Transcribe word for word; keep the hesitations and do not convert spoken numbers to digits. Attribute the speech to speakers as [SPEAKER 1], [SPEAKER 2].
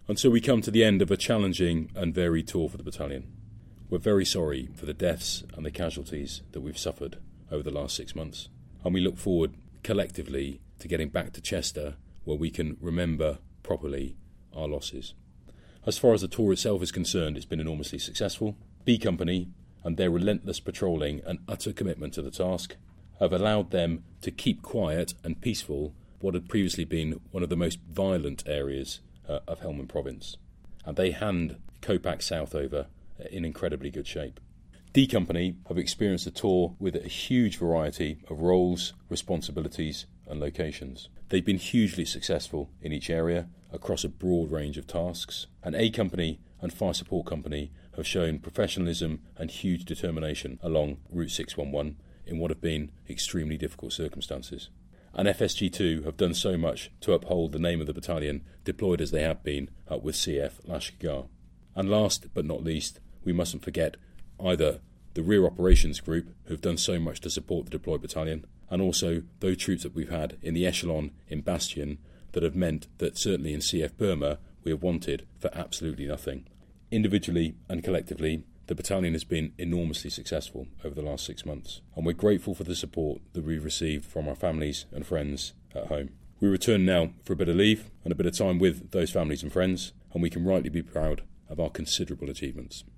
[SPEAKER 1] until we come to the end of a challenging and varied tour for the battalion. We're very sorry for the deaths and the casualties that we've suffered over the last six months, and we look forward collectively to getting back to Chester, where we can remember properly our losses. As far as the tour itself is concerned, it's been enormously successful. B Company and their relentless patrolling and utter commitment to the task have allowed them to keep quiet and peaceful what had previously been one of the most violent areas uh, of Helmand Province. And they hand Kopak South over in incredibly good shape. D Company have experienced a tour with a huge variety of roles, responsibilities and locations. They've been hugely successful in each area across a broad range of tasks. And A Company and Fire Support Company have shown professionalism and huge determination along Route six one one in what have been extremely difficult circumstances. And F S G two have done so much to uphold the name of the battalion, deployed as they have been uh, with C F Lashkar. And last but not least, we mustn't forget either the Rear Operations Group, who have done so much to support the deployed battalion, and also those troops that we've had in the echelon in Bastion that have meant that certainly in C F Burma we have wanted for absolutely nothing. Individually and collectively, the battalion has been enormously successful over the last six months, and we're grateful for the support that we've received from our families and friends at home. We return now for a bit of leave and a bit of time with those families and friends, and we can rightly be proud of our considerable achievements.